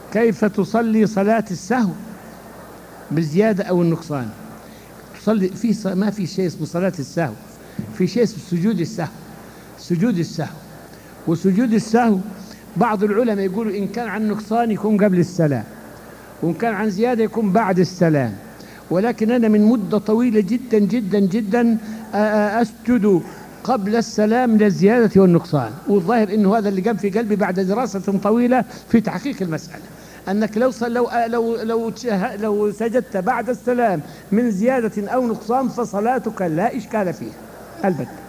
كيف تصلي صلاة السهو بالزيادة أو النقصان؟ تصلي ما في شيء اسمه صلاة السهو، في شيء اسمه سجود السهو. سجود السهو وسجود السهو بعض العلماء يقولوا إن كان عن نقصان يكون قبل السلام، وإن كان عن زيادة يكون بعد السلام. ولكن أنا من مدة طويلة جدا جدا جدا أسجد قبل السلام للزيادة والنقصان، والظاهر إنه هذا اللي قام في قلبي بعد دراسة طويلة في تحقيق المسألة، أنك لو سجدت بعد السلام من زيادة أو نقصان فصلاتك لا إشكال فيها البتة.